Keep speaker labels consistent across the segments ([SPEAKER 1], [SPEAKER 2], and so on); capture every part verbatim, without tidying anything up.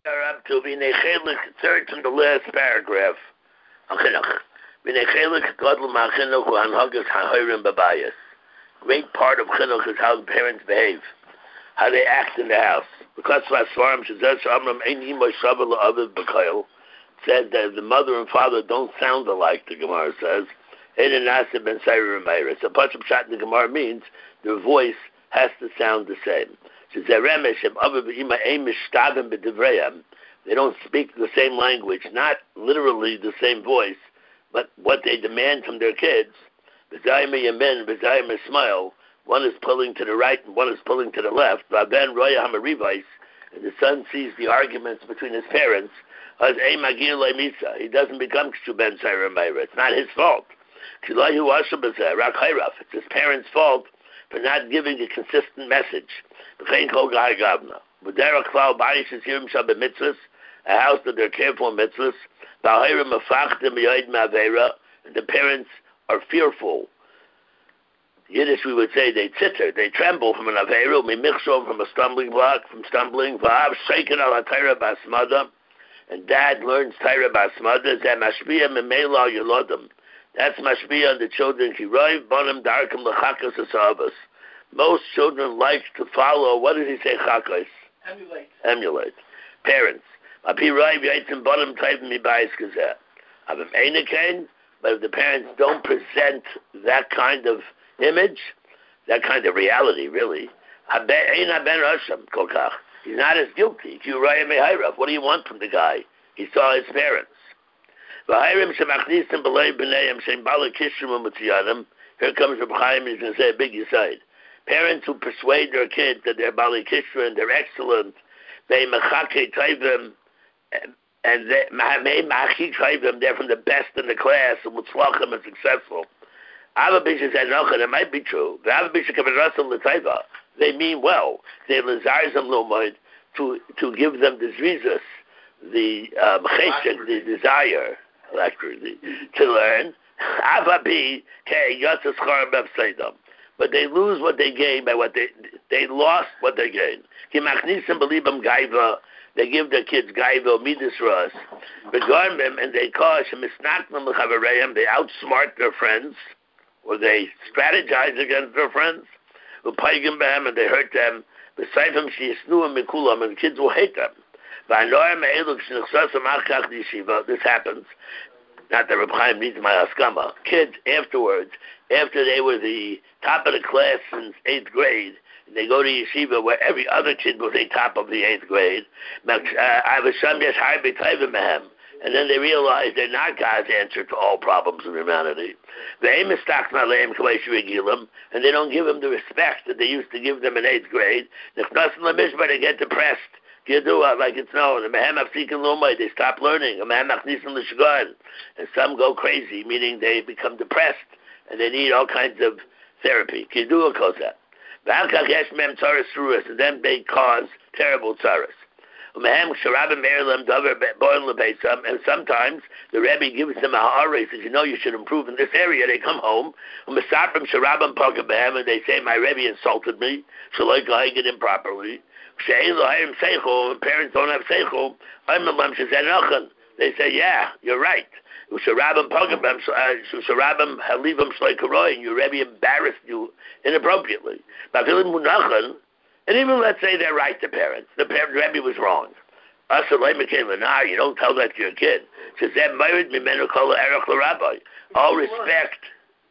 [SPEAKER 1] are up to B'nei Chelik, third from the last paragraph. B'nei Chelik Godel Ma'Chinuch U'Hanhagas Ha'Horim Babayas. Great part of Chinuch is how the parents behave, how they act in the house. Because Vasvarim Shazar Shamram Ein Imoy Shavel Aviv B'Koil said that the mother and father don't sound alike, the Gemara says. Ein Nasa Ben Saira Meira. So Pashab Shat in the Gemara means their voice has to sound the same. They don't speak the same language, not literally the same voice, but what they demand from their kids. One is pulling to the right and one is pulling to the left. And the son sees the arguments between his parents. He doesn't become Ben Saira Meira. It's not his fault. It's his parents' fault for not giving a consistent message. A house that they're careful in mitzvahs, and the parents are fearful. Yiddish we would say they titter, they tremble from an averu, from a stumbling block, from stumbling. And dad learns Taira Basmada, that's mashpia on the children. Most children like to follow, what does he say, chakos?
[SPEAKER 2] Emulate.
[SPEAKER 1] Emulate. Parents. But if the parents don't present that kind of image, that kind of reality, really, he's not as guilty. What do you want from the guy? He saw his parents. Here comes Reb Chaim, he's going to say a big aside. Parents who persuade their kids that they're Bali Kishra and they're excellent, they mechake taivim, and they machi taivim, they're from the best in the class, and mutzlachim and successful. Avabisha said, no, that might be true. They mean well. They lezarzam lomoid to to give them the zrizas, the um, cheshek, the desire, to learn. Avabi ke yatzas charab b'fseidam. But they lose what they gain by what they they lost what they gained. They give their kids gaiva midas ras, and they cause they outsmart their friends, or they strategize against their friends. And they hurt them. And the kids will hate them. This happens. Not that Reb Chaim needs my askama. Kids afterwards, after they were the top of the class in eighth grade, and they go to yeshiva where every other kid was a top of the eighth grade, and then they realize they're not God's answer to all problems of humanity. And they don't give them the respect that they used to give them in eighth grade. They get depressed. Like it's known, they stop learning, and some go crazy, meaning they become depressed, and they need all kinds of therapy. And then they cause terrible tzaras. And sometimes the Rebbe gives them a ha'ara, says, you know, you should improve in this area. They come home, and they say, my Rebbe insulted me, I get improperly. Parents don't have seichel. They say, yeah, you're right. And your Rebbe embarrassed you inappropriately. And even let's say they're right, the parents. The parent Rebbe was wrong. Nah, you don't tell that to your kid. All respect.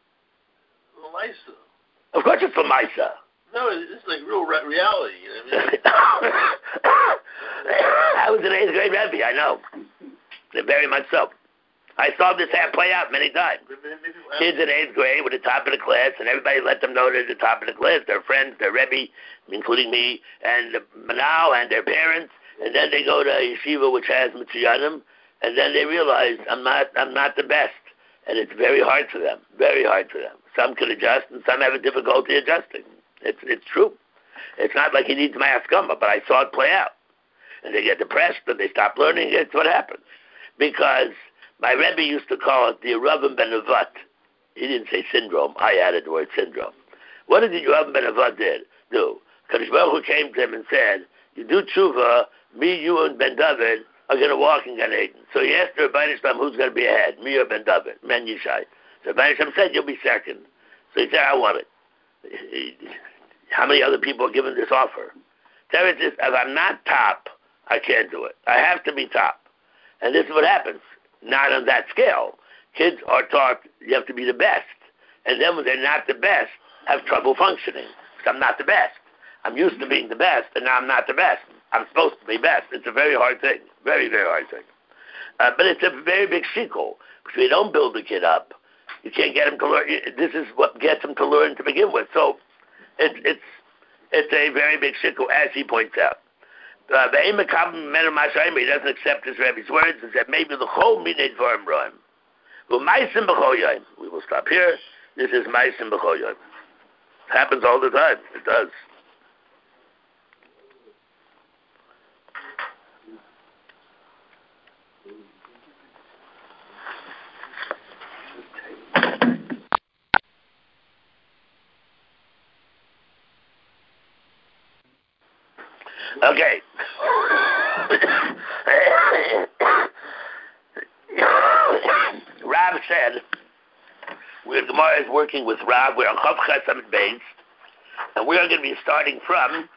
[SPEAKER 1] Of course it's for Maisa.
[SPEAKER 2] No, it's like real re- reality. You know what
[SPEAKER 1] I mean? I was an eighth grade Rebbe, I know. Very much so. I saw this have play out many times. Kids in eighth grade were the top of the class, and everybody let them know they're the top of the class. Their friends, their Rebbe, including me, and Manal, and their parents. And then they go to yeshiva, which has Mitziyanim, and then they realize I'm not, I'm not the best. And it's very hard for them, very hard for them. Some can adjust, and some have a difficulty adjusting. It's it's true. It's not like he needs my askama, but I saw it play out. And they get depressed, and they stop learning. It's what happens. Because my Rebbe used to call it the Yeravim ben Nevat. He didn't say syndrome. I added the word syndrome. What did the Yeravim ben Nevat did, do? Kadosh Baruch Hu came to him and said, you do tshuva me, you, and Ben David are going to walk in Gan Eden. So he asked the Rebbeinu Shalom, who's going to be ahead, me or Ben David, Men Yishai. So Rebbeinu Shalom said, you'll be second. So he said, I want it. How many other people are given this offer? Teretz is, if I'm not top, I can't do it. I have to be top. And this is what happens. Not on that scale. Kids are taught you have to be the best. And then when they're not the best, have trouble functioning. Because I'm not the best. I'm used to being the best, and now I'm not the best. I'm supposed to be best. It's a very hard thing. Very, very hard thing. Uh, but it's a very big shikol. Because if you don't build the kid up, you can't get him to learn. This is what gets him to learn to begin with. So it, it's it's a very big shikol, as he points out. Uh, he doesn't accept his Rebbe's words and said, maybe the whole minute for him, Roim. We will stop here. This is Maisim B'chol Yom. It happens all the time. It does. Okay. Rav said, we're, Gemara is working with Rav, we're on Chav Chesam Beis, and we are going to be starting from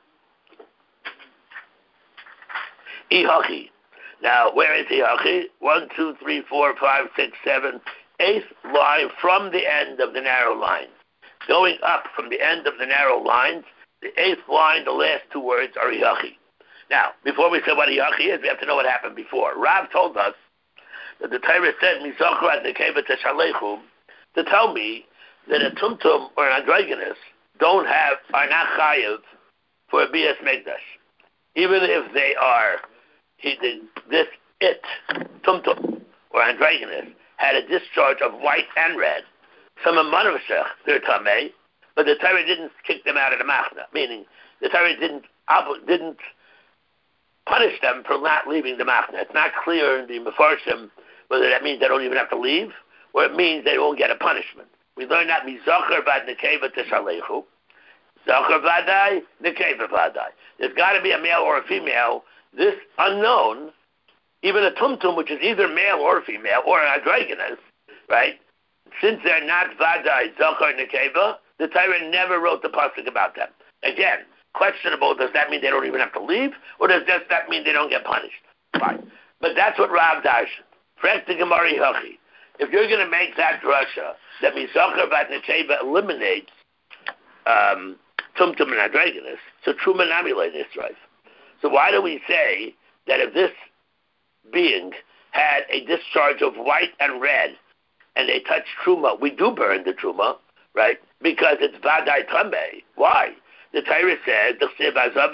[SPEAKER 1] Ihachi. Now, where is Ihachi? One, two, three, four, five, six, seven, eighth line from the end of the narrow line. Going up from the end of the narrow lines, the eighth line, the last two words are Ihachi. Now, before we say what Ihachi is, we have to know what happened before. Rav told us that the Torah said, Mizochrat nekeva teshalechum, to tell me that a tumtum or an androgynous don't have, are not chayiv for a bias megdash. Even if they are, he, this it, tumtum or androgynous, had a discharge of white and red. Some of manavshech, they're tamei, but the Torah didn't kick them out of the machna, meaning the Torah didn't didn't punish them for not leaving the machna. It's not clear in the Mefarshim whether that means they don't even have to leave, or it means they won't get a punishment. We learn that mizocher bad nekeva teshalechu, zocher vadai nekeva vadai. There's got to be a male or a female. This unknown, even a tumtum, which is either male or female, or an androgynous, right? Since they're not vadai zocher nekeva, the Torah never wrote the pasuk about them. Again, questionable. Does that mean they don't even have to leave, or does just that mean they don't get punished? Fine, but that's what Rav darshan. If you're going to make that drasha that Mizocher Vat Nekeva eliminates um, Tumtum and Androgynous, so Truma Namile Nisraif. So why do we say that if this being had a discharge of white and red and they touch Truma, we do burn the Truma, right? Because it's Vadai Tambe. Why? The Torah said, Zocher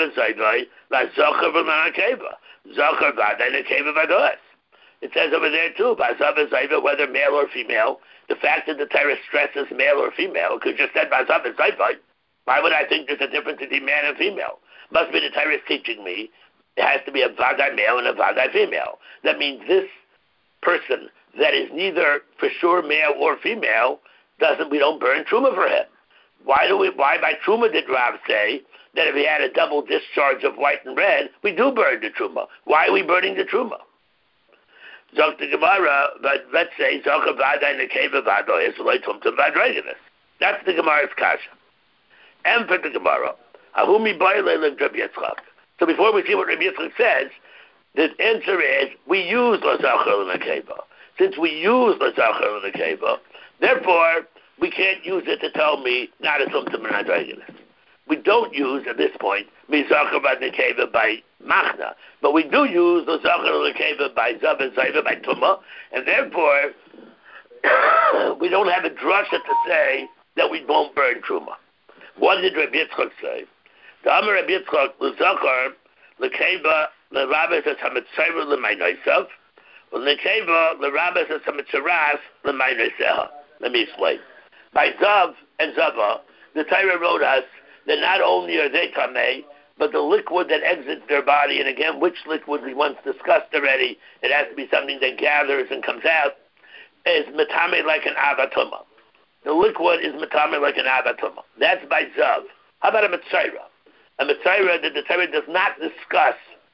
[SPEAKER 1] Vadai Nekeva Vadoes. It says over there too, whether male or female. The fact that the Torah stresses male or female, because you just said Bazav and Zaivai, why would I think there's a difference between man and female? Must be the Torah is teaching me it has to be a Vadai male and a Vadai female. That means this person that is neither for sure male or female, doesn't we don't burn Truma for him. Why do we? Why by Truma did Rav say that if he had a double discharge of white and red, we do burn the Truma? Why are we burning the Truma? Zok the Gemara, but let's say Zocha Vadai Nekeva Vado is like Tumtum Vadreginus. That's the Gemara's kasha. And for the Gemara, Ahumi Baile Rabbi Yitzchak. So before we see what Rabbi Yitzchak says, the answer is we use Lazacher Nekeva. Since we use Lazacher Nekeva, therefore we can't use it to tell me not a Tumtum Vadreginus. We don't use at this point Mizacher Vadnekeva by Machna, but we do use the Zacher Lekeva by Zav and Zayva by Tuma, and therefore we don't have a drasha to say that we won't burn Truma. What did Rabbi Yitzchak say? The Amar Rabbi Yitzchak Zacher Lekeva Lerabes as Hamitzayra Lemainaisav, Lekeva Lerabes as Hamitzaras Lemainaiseha. Let me explain. By Zav and Zava, the Torah wrote us that not only are they tamei, but the liquid that exits their body, and again, which liquid we once discussed already, it has to be something that gathers and comes out, is metame like an avatuma. The liquid is metame like an avatuma. That's by Zav. How about a Mitzayra? A Mitzayra that the Torah does not discuss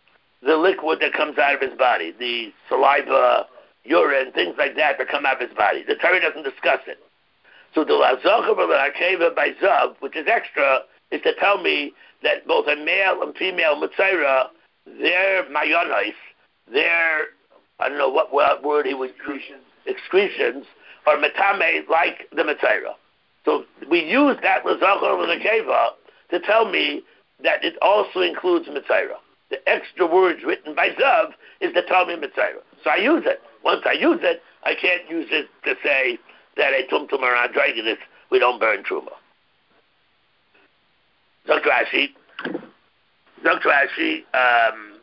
[SPEAKER 1] the liquid that comes out of his body, the saliva, urine, things like that that come out of his body. The Torah doesn't discuss it. So the Lazochav or L'Akeva by Zav, which is extra, is to tell me that both a male and female Mitzayra, their mayonis, their, I don't know what, what word he would use, excretions, are metame like the Mitzayra. So we use that Lazochav or L'Akeva to tell me that it also includes Mitzayra. The extra words written by Zav is to tell me Mitzayra. So I use it. Once I use it, I can't use it to say that a tumtum or androgynous, we don't burn truma. Dr. Rashi, Dr. Rashi, um,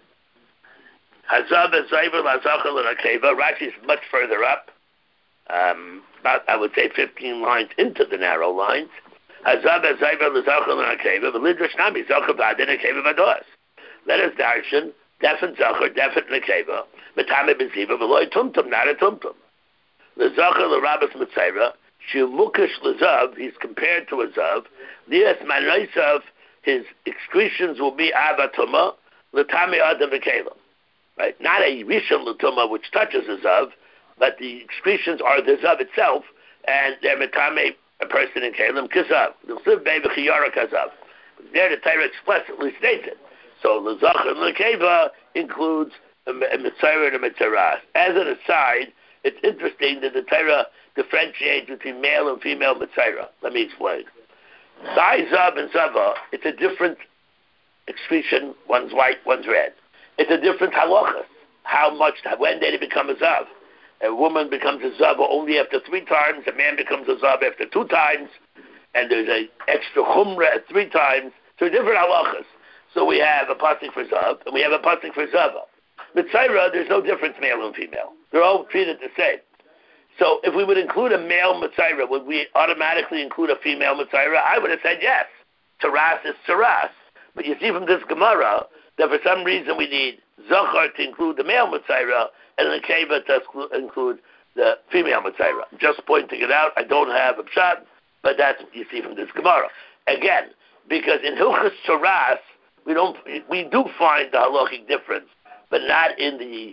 [SPEAKER 1] Hazav and Zayver Lazachal and Akeva. Rashi is much further up, um, about, I would say, fifteen lines into the narrow lines. Hazav and Zayver Lazachal and Akeva, the Lidrash Nami, Zachal Vadin Akeva Vados. Let us darshan, defin Zachar, defin Akeva, Metame Beziva, Veloy Tumtum, not a Tumtum. L'Zachar l'Rabbas Mitzayra, Shumukish l'Zav, he's compared to a Zav. Lias Manoisav, his excretions will be Avatuma, L'Tame Adam V'Kelim. Right? Not a Rishon L'Tuma, which touches a Zav, but the excretions are the Zav itself, and they're Metame, a person in Kelim, Kizav. L'Siv Bei V'Chiyara Kazav. There the Torah explicitly states it. So L'Zachar l'Akeva includes a Mitzayra and a Mitzaras. As an aside, it's interesting that the Torah differentiates between male and female Mitzayra. Let me explain. By Zav and Zava, it's a different excretion. One's white, one's red. It's a different halachas. How much, when did it become a Zav? A woman becomes a Zav only after three times. A man becomes a Zav after two times. And there's an extra chumrah at three times. So different halachas. So we have a pasuk for Zav, and we have a pasuk for Zava. Mitzayra, there's no difference male and female. They're all treated the same. So if we would include a male Mitzayra, would we automatically include a female Mitzayra? I would have said yes. Taras is Taras. But you see from this Gemara that for some reason we need Zachar to include the male Mitzayra and the Keva to include the female Mitzayra. Just pointing it out. I don't have a pshat, but that's what you see from this Gemara. Again, because in Hilchas Taras, we don't, we do find the halachic difference, but not in the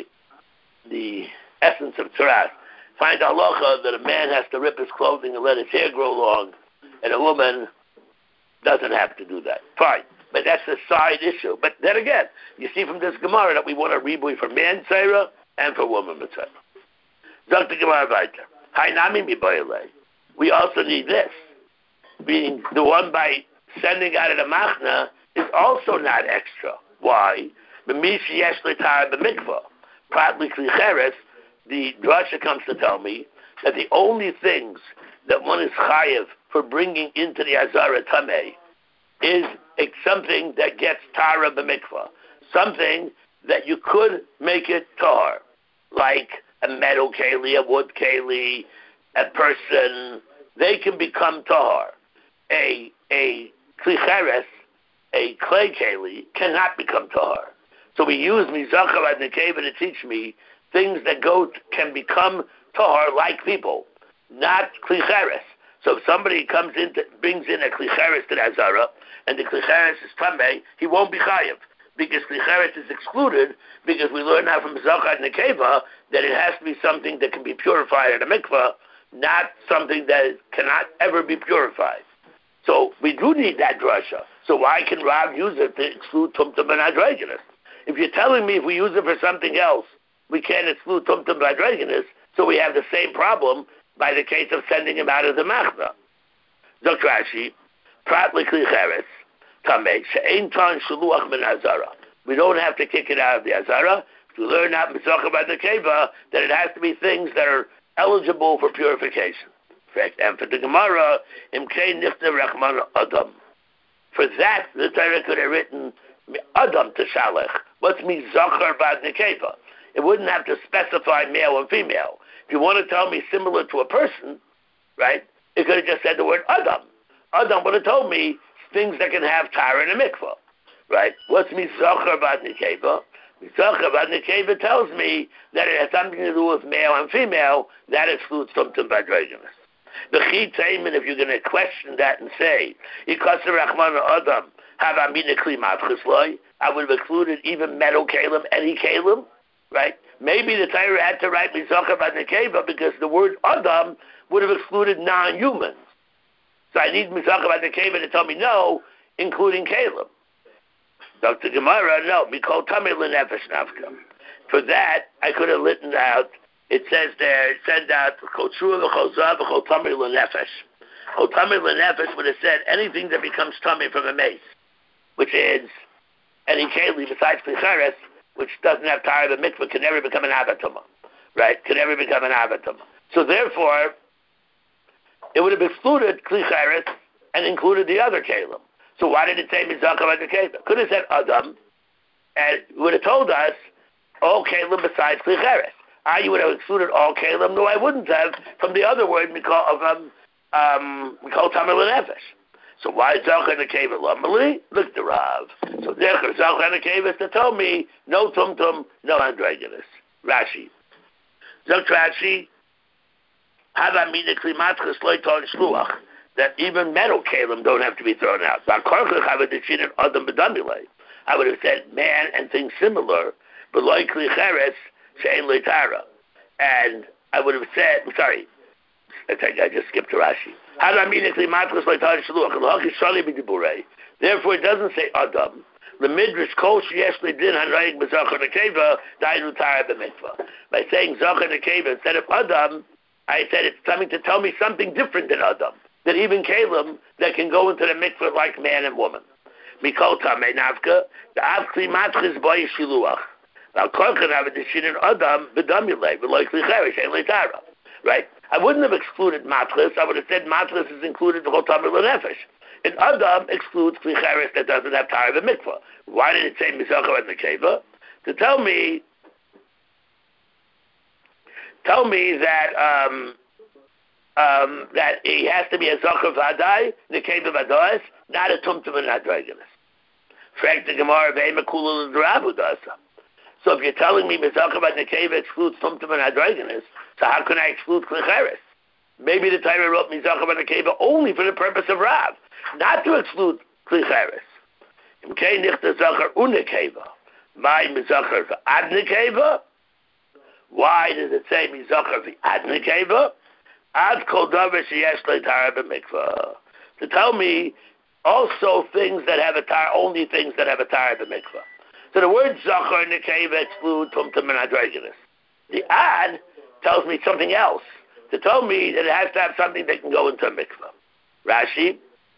[SPEAKER 1] the essence of Taras. Find a halacha that a man has to rip his clothing and let his hair grow long, and a woman doesn't have to do that. Fine. But that's a side issue. But then again, you see from this Gemara that we want a rebuy for man Tzayra and for woman Tzayra. Zok the Gemara weiter. Hainami mibayale. We also need this. Meaning the one by sending out of the machna is also not extra. Why? B'mishi yesh l'tar b'mikvah. Pratli klicheres, the drasha comes to tell me that the only things that one is chayev for bringing into the Azara Tameh is something that gets Tara b'mikvah, something that you could make it tar, like a metal keli, a wood keli, a person, they can become tar. A a klicheres, a clay keli, cannot become tar. So we use Mizachar and Nekeva to teach me things that go t- can become tar like people, not klicheres. So if somebody comes in, to, brings in a klicheres to the Azara, and the klicheres is tamei, he won't be chayev, because klicheres is excluded, because we learn now from Zachar and Nekeva that it has to be something that can be purified at a mikvah, not something that cannot ever be purified. So we do need that drasha. So why can Rav use it to exclude tumtum and androgynous? If you're telling me if we use it for something else, we can't exclude tumtum and androgynous, so we have the same problem by the case of sending him out of the machna. Zok Rashi, prat l'klicheres, tamei, she'ein tan shuluach min azara. We don't have to kick it out of the azara. To learn out Mitzachar by the Keva, that it has to be things that are eligible for purification. And for the Gemara, Imkei Nichtav Rachman Adam. For that, the Torah could have written Adam to Shalech. What's Mizachar Bad Nekeva? It wouldn't have to specify male and female. If you want to tell me similar to a person, right, it could have just said the word Adam. Adam would have told me things that can have Tara and a mikvah, right? What's Mizachar Bad Nekeva? Mizachar Bad Nekeva tells me that it has something to do with male and female. That excludes Tumtum Bad The Chi Taiman, if you're going to question that and say, Ikasar Rachman Adam, Have I mean I would have excluded even metal kalim, any kalim, right? Maybe the Torah had to write Mizachav ad Nekeva because the word Adam would have excluded non-humans. So I need Mizachav ad Nekeva to tell me no, including kalim. Doctor Gemara, no, Mikol Tamei L'Nefesh Nafka. For that, I could have written out, it says there, it said that Chol Trua v'Chol Zav v'Chol Tamei L'Nefesh. Chol Tamei L'Nefesh would have said anything that becomes tummy from a mace, which is any keli besides Klicheres, which doesn't have Tara the mikvah, can never become an avatuma, right? Can never become an avatuma. So therefore, it would have excluded Klicheres and included the other kalim. So why did it say Mizachav ad Nekeva? Could have said Adam, and it would have told us all kalim besides Klicheres. I you would have excluded all kalim. No, I wouldn't have from the other word we call of um um we call Tamei L'Nefesh. So why Zachar Nekeva Lamali? Look the Rav. So therefore Zachar Nekeva is to tell me no tumtum, no androgynous. Rashi. Zok Rashi. Hava mina klimatchas loiton shluach. That even metal kalim don't have to be thrown out. I would have said man and things similar, but like klicheres she'en leitara. And I would have said, sorry, I think I just skipped to Rashi. Therefore, it doesn't say Adam. The Midrash calls Yeshley Din Hanrayik B'Zachar Nekeva Dainu Tara B'Mikvah. By saying Zachar Nekeva instead of Adam, I said it's something to tell me something different than Adam. That even Kalim that can go into the mikvah like man and woman. Mikol Tamei Navka the Avkli Matchiz Boy Shiluach. Now Korkan have a Dishin Adam B'Damulei B'Loy Klicherish Ein Leitara. Right? I wouldn't have excluded matris. I would have said matris is included the whole Tamei L'Nefesh. And Adam excludes klicheres that doesn't have Tara the mikvah. Why did it say Mizachav ad Nekeva? To tell me, tell me that um, um, that he has to be a Zachar Vadai, Nekeva Vadois, not a Tumtum and Adragonus. Frank the Gemara Ve'emakula L'Drabudasa. So if you're telling me Mizachav ad Nekeva excludes Tumtum and Adragonus, so how can I exclude Klicheres? Maybe the Torah wrote Mizachav ad Nekeva only for the purpose of Rav, not to exclude Klicheres. Okay, Nichta Zachar Unekeva. My Mizachav ad Nekeva. Why does it say Mizachav ad Nekeva? Ad Kol Davar Sheyesh Leitara B'Mikvah. To tell me also things that have a tar, only things that have a Tara B'Mikvah. So the word Zachar Nekeva exclude Tumtum and Adragonus. The ad tells me something else. To tell me that it has to have something that can go into a mikvah. Rashi,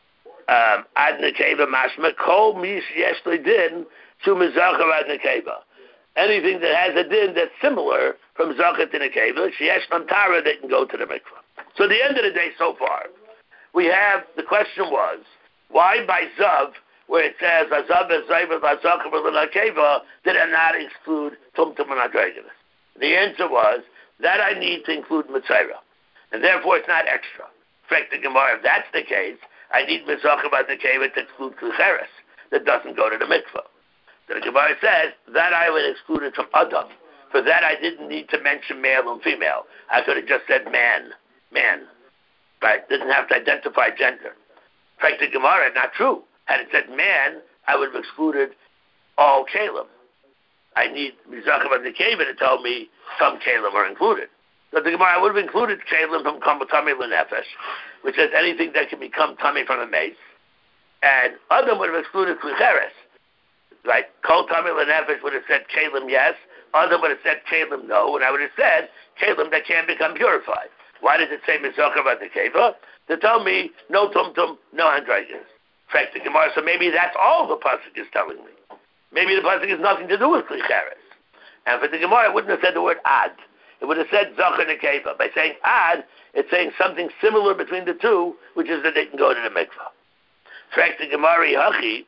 [SPEAKER 1] um, ad nekeva mashma kol mish yesh din to mizachar ad nekeva. Anything that has a din that's similar from zachar to nekeva, sheyesh tara that can go to the mikvah. So at the end of the day, so far, we have the question was why by zav, where it says azav ezayva v'azachar v'lenakeva, did it not exclude tumtum and adragonus? The answer was that I need to include Mitzayra, and therefore it's not extra. In fact, the Gemara, if that's the case, I need Mizachav ad Nekeva to exclude Klicheres that doesn't go to the mikvah. So the Gemara says that I would exclude it from Adam. For that I didn't need to mention male and female. I could have just said man, man. Right? Didn't have to identify gender. In fact, the Gemara, not true. Had it said man, I would have excluded all Kalim. I need Mizachav ad Nekeva to tell me some Kalim are included. So the Gemara would have included Kalim from Tamei L'Nefesh, which says anything that can become tummy from a mace. And Adam would have excluded Klicheres. Right? Kol Tamei L'Nefesh would have said Kalim yes, Adam would have said Kalim no, and I would have said Kalim that can become purified. Why does it say Mizachav ad Nekeva? To tell me no tumtum, no androgynous. In fact, the Gemara, so maybe that's all the pasuk is telling me. Maybe the pasuk has nothing to do with Klicheres. And for the Gemara, it wouldn't have said the word ad. It would have said Zachar Nekeva. By saying ad, it's saying something similar between the two, which is that they can go to the mikvah. In fact, the Gemara Hachi,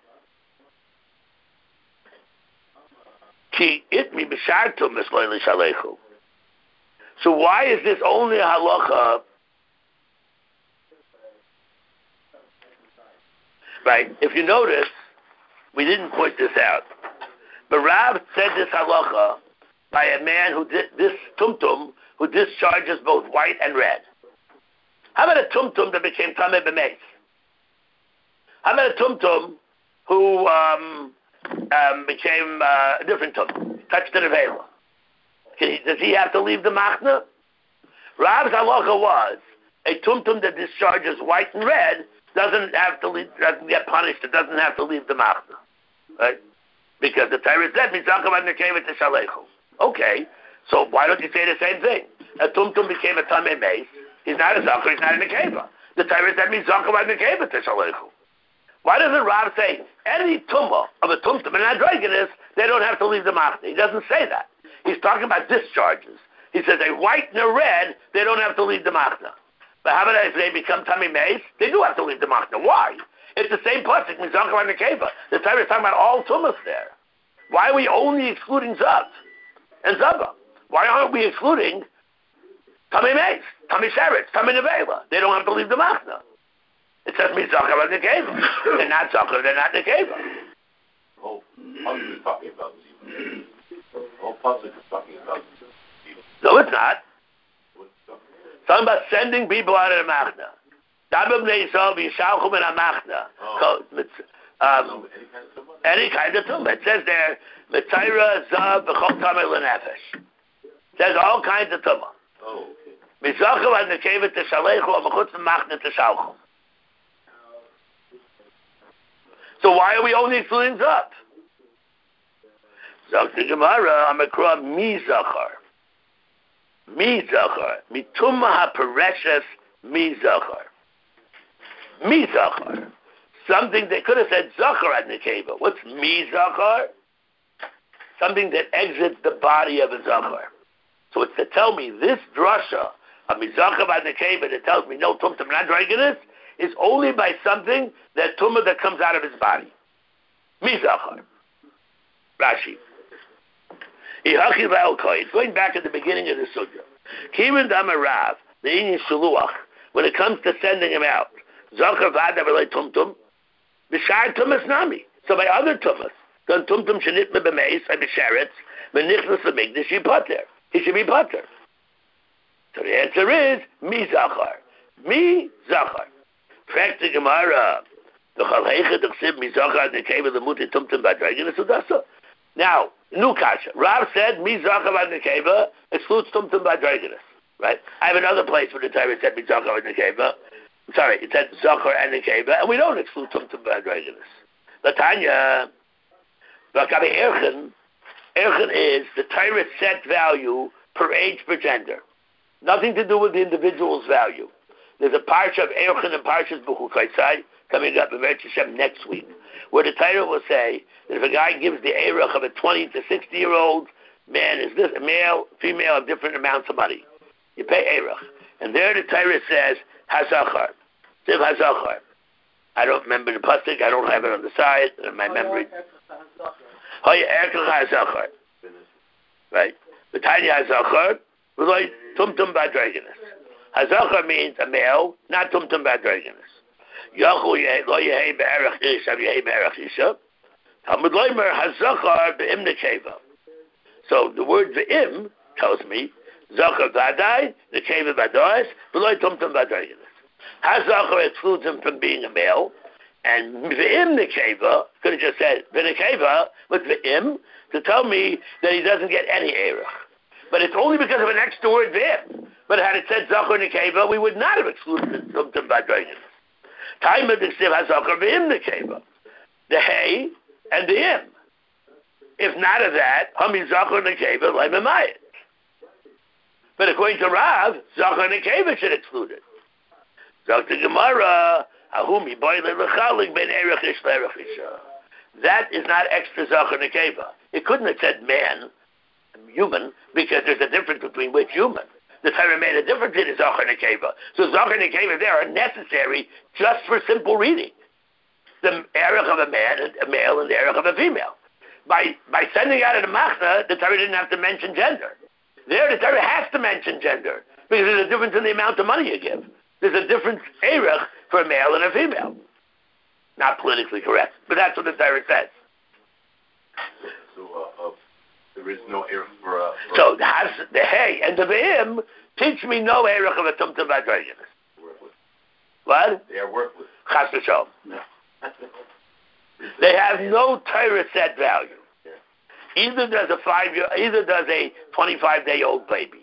[SPEAKER 1] Ki itmi b'shartum misloili shalechu. So why is this only a halacha? Right, if you notice, we didn't point this out, but Rav said this halacha by a man who did this tumtum who discharges both white and red. How about a tumtum that became tamei b'meis? How about a tumtum who um, um, became uh, a different tumah, touched the nevela. Does he have to leave the machna? Rav's halacha was a tumtum that discharges white and red doesn't have to leave, doesn't get punished. It doesn't have to leave the machna, right? Because the Torah said mizakav ad nekeva teshalechu. Okay, so why don't you say the same thing? A tumtum became a tamei meis. He's not a zakar. He's not a nekeva. The Torah said mizakav ad nekeva teshalechu. Why doesn't Rav say any tumah of a tumtum and androgynous they don't have to leave the machna? He doesn't say that. He's talking about discharges. He says a white and a red, they don't have to leave the machna. But how about if they become tummy maze? They do have to leave the machna. Why? It's the same pasuk, mizakav ad nekeva. The Torah is talking about all tumas there. Why are we only excluding zav and zava? Why aren't we excluding tummy maze, tummy sheretz, tummy nevela? They don't have to leave the machna. It says mizakav ad nekeva. They're not zakav, they're not nekeva.
[SPEAKER 2] Oh, pasuk is talking about zivah. Oh, pasuk is talking about zivah.
[SPEAKER 1] No, it's not. It's talking about sending people out of the machna. Dabam neisov yishalchum in a machna. Um, any kind of tumah. It says there, Mitzayra, Zav, B'chol Tamei L'Nefesh. It says all kinds of tumah.
[SPEAKER 2] Oh, okay.
[SPEAKER 1] Mizachav ad nekeva teshalechu, or B'chutz Machna teshalchum. So why are we only excluding Zav? Zok the Gemara, Amakra mi zachar. Mi zachar. Mituma ha-pereshes mi zachar. Mi zachar. Something they could have said zachar ad nekeva. What's mi zachar? Something that exits the body of a zachar. So it's to tell me this drasha of mizachar ad nekeva that tells me no tumtum androgynous is only by something that tumah that comes out of his body. Mi zachar. Rashi. Going back at the beginning of the sugya. Kimin damarav, the Inyan Shaluach, when it comes to sending him out, Zachar vada v'lei tumtum, b'shar tumas nami. So by other tumas, then tumtum shenit me b'meis, by b'sharetz, v'nichnas v'migdash, he pater. He should be pater. So the answer is, mi Zachar. Mi Zachar. Fact the Gemara, the chalhecha d'chsib mi Zachar nekeva l'muti tumtum b'adragin esudasa. Now, new kasha. Rav said, mi zakav ad nekeva excludes tumtum b'adraginus. Right? I have another place where the Torah said, mi zakav ad nekeva. Sorry, it said zakar and nekeva, and we don't exclude tumtum b'adraginus. Latanya, v'akabi erchen, erchen is the Torah set value per age, per gender. Nothing to do with the individual's value. There's a parsha of erchen and parshas b'chukaisai coming up in Eretz Hashem next week, where the Torah will say that if a guy gives the erech of a twenty to sixty year old man, is this a male, female of different amounts of money? You pay erech. And there the Torah says, hazachar. Siv hazachar. I don't remember the pasuk, I don't have it on the side, in my memory. Hoya erech hazachar. Right? The tiny hazachar, like tumtum b'adraginus. Hazachar means a male, not tumtum b'adraginus. Yachu lo yehei be'erech isha, yehei be'erech isha. Talmud Leimer hazachar be'im nekeva. So the word ve'im tells me zachar vadai, nekeva vadois, v'loi tumtum vadraginus. Hazachar excludes him from being a male, and ve'im nekeva could have just said v'nekeva with ve'im to tell me that he doesn't get any erech. But it's only because of an extra word ve'im. But had it said zachar nekeva, we would not have excluded tumtum vadraginus. Time of the siv hazachar ve'im nekeva. The hay and the im. If not of that, hami zachar nekeva leimamayit. But according to Rav, zachar nekeva should exclude it. Zok the Gemara, ahumi boy lechalig ben erech ish le'erech isha. That is not extra zachar nekeva. It couldn't have said man, human, because there's a difference between which human. The Torah made a difference in the zachar nekeva. So zachar nekeva there are necessary just for simple reading. The erech of a man, a male, and the erech of a female. By by sending out of the machna, the Torah didn't have to mention gender. There, the Torah has to mention gender because there's a difference in the amount of money you give. There's a different erech for a male and a female. Not politically correct, but that's what the Torah says.
[SPEAKER 2] So uh, uh, there is no erech for. Uh, for
[SPEAKER 1] so has the hey and the ve'im teach me no erech of a tumtum b'adraginus.
[SPEAKER 2] Worthless.
[SPEAKER 1] What?
[SPEAKER 2] They are worthless.
[SPEAKER 1] Chas v'shalom.
[SPEAKER 2] No.
[SPEAKER 1] They have no Torah set value. Either does a five year, either does a twenty-five day old baby.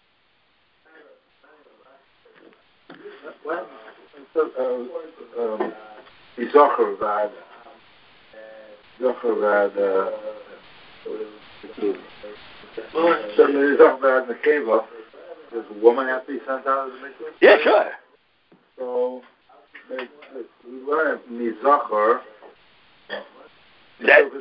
[SPEAKER 3] Well, uh, um, die Zocher waar, Zocher waar de, so the Zocher waar the Keva, does a woman have to be sent out of the mikvah?
[SPEAKER 1] Yeah, sure.
[SPEAKER 3] So, they, we learn from the Zocher.
[SPEAKER 1] That.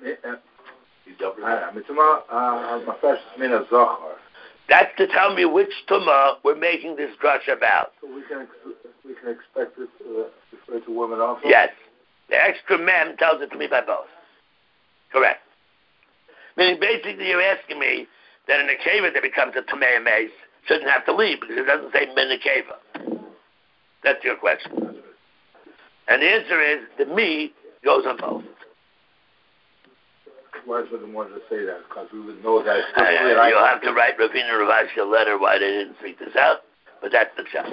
[SPEAKER 1] That's to tell me which tumah we're making this drush about.
[SPEAKER 3] So we can we can expect it to refer to women also?
[SPEAKER 1] Yes. The extra mem tells it to me by both. Correct. Meaning basically you're asking me that in a keva that becomes a tumah mace shouldn't have to leave because it doesn't say min a keva. That's your question. And the answer is the me goes on both.
[SPEAKER 3] Why would the want to say that? Because we would know that.
[SPEAKER 1] Uh, you'll have to write Ravina Ravashka a letter why they didn't speak this out, but that's the shot.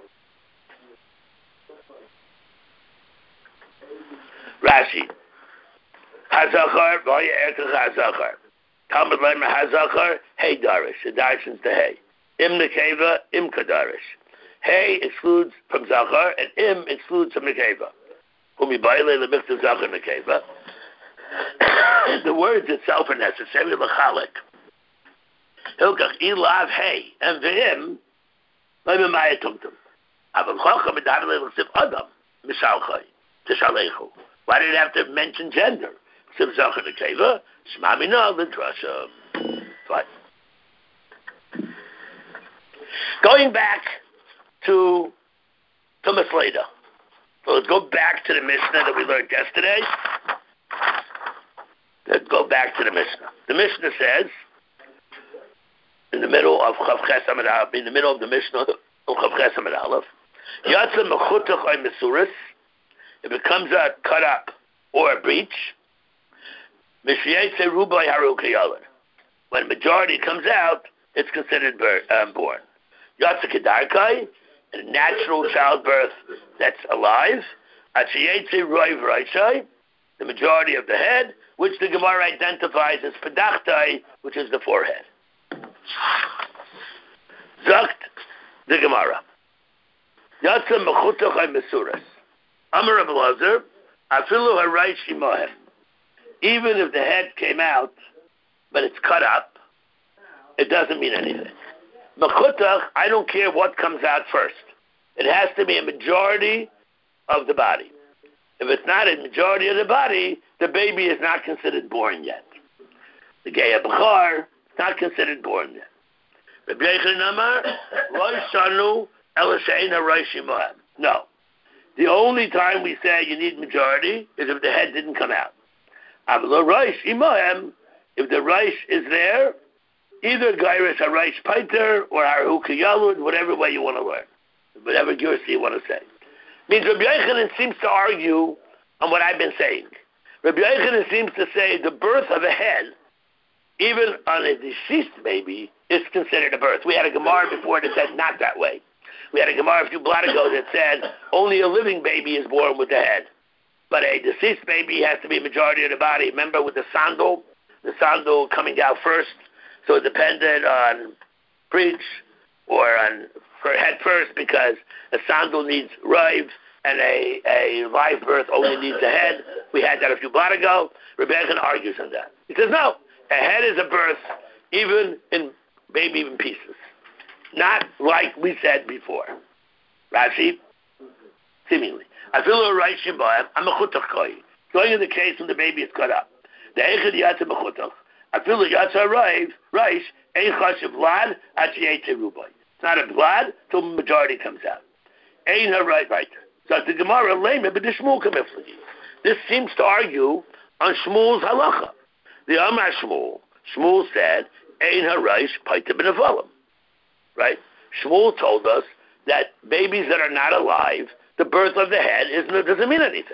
[SPEAKER 1] Rashi. Hazachar, v'ya erkach hazachar. Talmud leimer hazachar, hey darish. The darishans to hey. Im nekeva, im kadarish. Hey excludes from zachar, and im excludes from nekeva. Umi baile lemikta zachar nekeva. The words itself are necessary. L'chalik. Hilkach ilav hey and v'im le'memaya tumtum. Aval chacham medavle l'chsiv adam mishalchay tishalechu. Why did it have to mention gender? Chsiv zachar nekeva shma mina l'drasha. Fine. Going back to Tumas Leda. So let's go back to the Mishnah that we learned yesterday. Let's go back to the Mishnah. The Mishnah says, in the middle of Chav Ches Amud Aleph, in the middle of the Mishnah of Chav Ches Amud Aleph, Yatsa Mechutach Oy Mesuris, if it comes out cut up or a breach, Mishiyetze Rubai Haru Kiyalin. When majority comes out, it's considered bir- um, born. Yatsa Kedarkai, a natural childbirth that's alive, Achiyetze Roi Vraishai, the majority of the head, which the Gemara identifies as Pedachtai, which is the forehead. Zakt the Gemara. Yatsa Mechutach Mesuras. Amar Rabbi Elazar, Afilu Haraish Imohem. Even if the head came out, but it's cut up, it doesn't mean anything. Mechutach, I don't care what comes out first. It has to be a majority of the body. If it's not a majority of the body, the baby is not considered born yet. The Geya B'char is not considered born yet. Rabbi Yochanan Amar, Lo Yishanu Ela She'ein Haraish Imohem. No. The only time we say you need majority is if the head didn't come out. Avlo Reish Imohem, if the Reish is there, either Gairis Haraish Paiter or Harhu Kiyalud, whatever way you want to learn. Whatever Gersi you want to say. Means Rabbi Yochanan seems to argue on what I've been saying. Rabbi Yochanan seems to say the birth of a head, even on a deceased baby, is considered a birth. We had a Gemara before that said not that way. We had a Gemara a few blot ago that said only a living baby is born with the head. But a deceased baby has to be a majority of the body. Remember with the sandal, the sandal coming out first, so it depended on preach or on her head first because a sandal needs rive and a, a live birth only needs a head. We had that a few blot ago. Rebecca argues on that. He says, no, a head is a birth even in baby in pieces. Not like we said before. Rashi, seemingly. I feel a right shibah. I'm a chutach koi. Going in the case when the baby is cut up. The echad yatsa mechutach. I feel a yatsa rive, rice, ein chashiv vlad, achi yetze rubai. It's not a vlad till the majority comes out. Ein ha right, right. So the Gemara lema, but the Shmuel kamiflagi. This seems to argue on Shmuel's halacha. The Amar Shmuel, Shmuel said, ein ha rice, paita b'nevalim. Right? Shmuel told us that babies that are not alive, the birth of the head isn't, doesn't mean anything.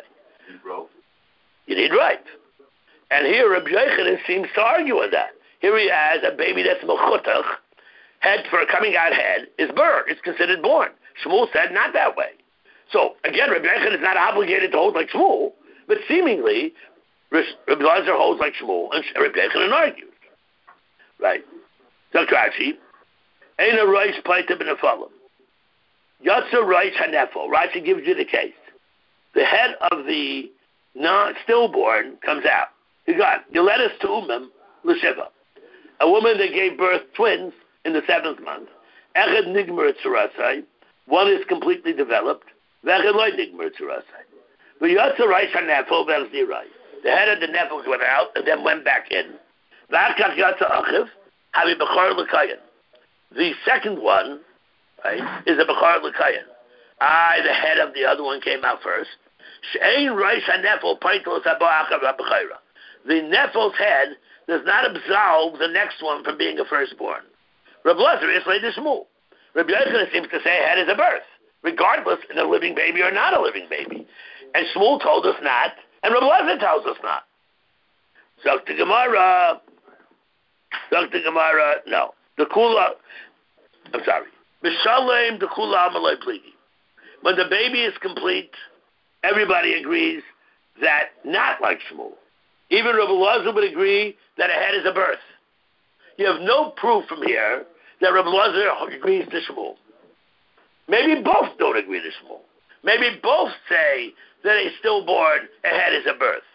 [SPEAKER 1] You need right. And here Rabbi Yochanan seems to argue with that. Here he has a baby that's mechutach, head for a coming out head is born. It's considered born. Shmuel said not that way. So again, Rabbi Yochanan is not obligated to hold like Shmuel But seemingly, Rabbi Elazar holds like Shmuel, and Rabbi Yochanan argues. Right? So Rashi, Ein a Reish Paita ben Nephalim. Yatsa Reish HaNefel. Rashi gives you the case. The head of the non stillborn comes out. You got Yoledes to Umim L'Shiva. A woman that gave birth twins in the seventh month. Echad Nigmer Tzurasai. One is completely developed. V'echad Loy Nigmer Tzurasai. But Yatsa Reish HaNefel V'echad The head of the Nefel went out and then went back in. V'achach Yatsa Achiv Havi Bechor L'Kayin. The second one, right, is a Bechor L'Kayin. Ah, the head of the other one came out first. She'ein Reish HaNefel Paitos Habo Achav HaBechora. The Nefel's head does not absolve the next one from being a firstborn. Rabbi Elazar is like the Shmuel. Rabbi Yochanan seems to say a head is a birth, regardless of a living baby or not a living baby. And Shmuel told us not, and Rabbi Elazar tells us not. So the Gemara, so the Gemara, no. The Kula, I'm sorry. Mishalem the Kula Amalei Pligi. When the baby is complete, everybody agrees that not like Shmuel. Even Rabbi Elazar would agree that a head is a birth. You have no proof from here that Rabbi Elazar agrees to Shmuel. Maybe both don't agree to Shmuel. Maybe both say that a stillborn, a head is a birth.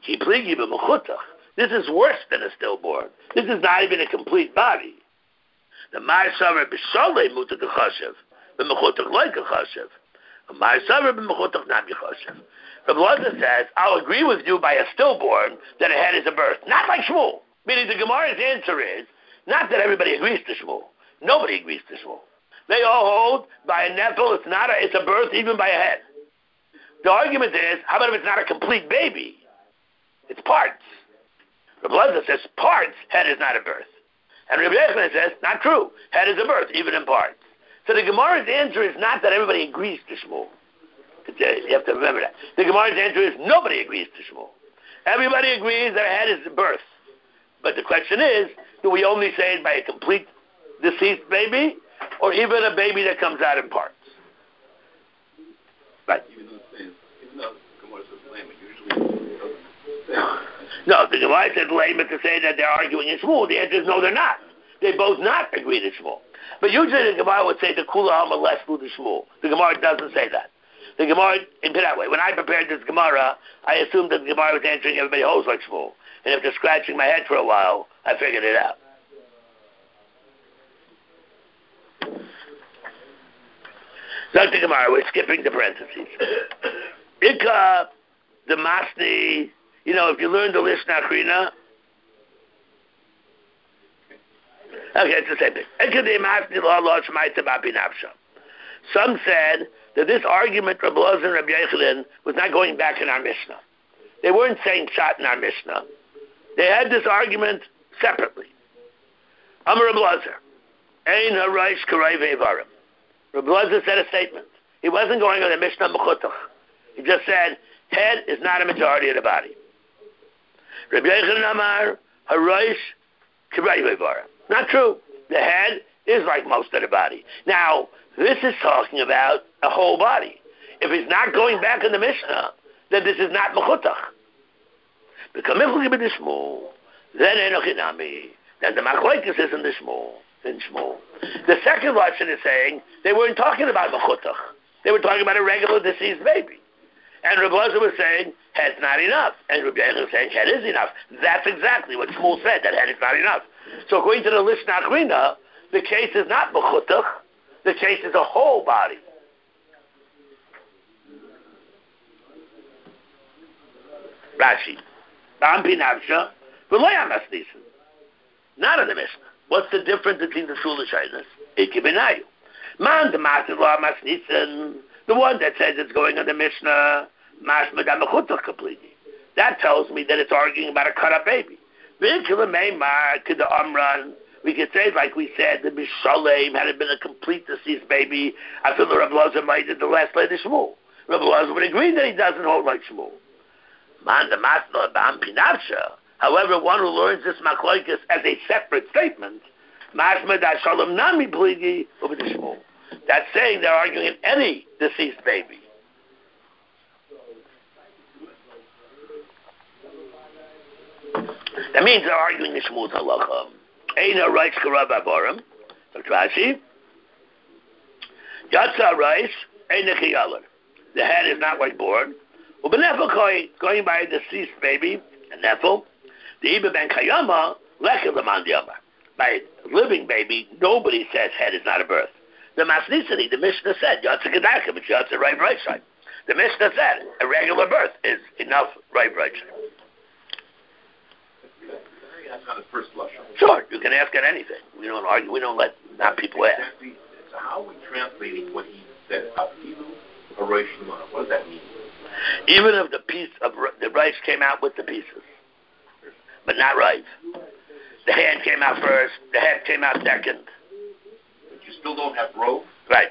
[SPEAKER 1] This is worse than a stillborn. This is not even a complete body. The Ma'asavar b'sholei mutar k'chashev, b'mechutach loy k'chashev. The Ma'asavar b'mechutach nam yechashev. Rabbi Elazar says, I'll agree with you by a stillborn that a head is a birth. Not like Shmuel. Meaning the Gemara's answer is, not that everybody agrees to Shmuel. Nobody agrees to Shmuel. They all hold by a nefel, it's not a, it's a birth even by a head. The argument is, how about if it's not a complete baby? It's parts. Rabbi Elazar says, parts, head is not a birth. And Rabbi Yochanan says, not true. Head is a birth, even in parts. So the Gemara's answer is not that everybody agrees to Shmuel. You have to remember that. The Gemara's answer is nobody agrees to Shmuel. Everybody agrees that a head is a birth. But the question is, do we only say it by a complete deceased baby, or even a baby that comes out in parts? Right. Even though it's even though the Gemara says lame, it usually doesn't. No, the Gemara says lame to say that they're arguing in Shmuel. The answer is no, they're not. They both not agree to Shmuel. But usually the Gemara would say the Kula Hama less to Shmuel. The Gemara doesn't say that. The Gemara, in that way, when I prepared this Gemara, I assumed that the Gemara was answering everybody holds like Shmuel. And after scratching my head for a while, I figured it out. So the Gemara, we're skipping the parentheses. Ika, the Masni, you know, if you learn the Lishna Achrina, okay, it's the same thing. Ika the Masni la la shmaita b'api nafsha. Some said that this argument, Rabbi Elazar and Rabbi Yochanan, was not going back in our Mishnah. They weren't saying shot in our Mishnah. They had this argument separately. Amar Rabbi Elazar, Ein haraish karai ve'evarim. Rabbi Elazar said a statement. He wasn't going on the Mishnah Mechutach. He just said, head is not a majority of the body. Rabbi Yochanan Amar, haraish karai ve'evarim. Not true. The head is like most of the body. Now, this is talking about a whole body. If it's not going back in the Mishnah, then this is not Mechutach. Then Enochinami. Then the Machlekes is in the Shmuel. In Shmuel. The second lesson is saying they weren't talking about Mechutach. They were talking about a regular deceased baby. And Rabbi Elazar was saying, head's not enough. And Rabbi Yochanan was saying, head is enough. That's exactly what Shmuel said, that head is not enough. So according to the Lishna Achrina, the case is not Mechutach. The case is a whole body. Rashi. Bampi Navsha. Not in the Mishnah. What's the difference between the Shul Shainas? Ikibinayu. Man the Matillah Masnissen. The one that says it's going on the Mishnah. Mashmadam Mechutach completely. That tells me that it's arguing about a cut up baby. Vikila Meimar to the Amran. We could say, like we said, the Mishalem had it been a complete deceased baby. I feel the Rabbi Elazar might have the last lady Shmuel. Rabbi Elazar would agree that he doesn't hold like Shmuel. Man the Masna Bam Pinavsha. However, one who learns this Machlokes as a separate statement, Mashma da Shalom Nami Pligi over the Shmuel. That's saying they're arguing any deceased baby. That means they're arguing the Shmuel's halacha. Eina Reish Karav Avorim. So Rashi. Yatsa Reish Eina Kiyalar. The head is not like born. Ubenefel Koi, going by the deceased baby, a Nefel. The Iba Ben Kayama, Lekil Laman Yama. By living baby, nobody says head is not a birth. The Masnisani, the Mishnah said, Yatsa Kedarkim, it's Yatsa right right side. The Mishnah said, a regular birth is enough right right side.
[SPEAKER 2] That's not the first blush.
[SPEAKER 1] Sure, you can ask at anything. We don't argue, we don't let not people ask.
[SPEAKER 2] Exactly. So how are we translating what he said? Afilu Harosh Shema. What does that mean?
[SPEAKER 1] Even if the piece of the rice came out with the pieces, but not ripe. The hand came out first, the head came out second.
[SPEAKER 2] But you still don't have rove?
[SPEAKER 1] Right.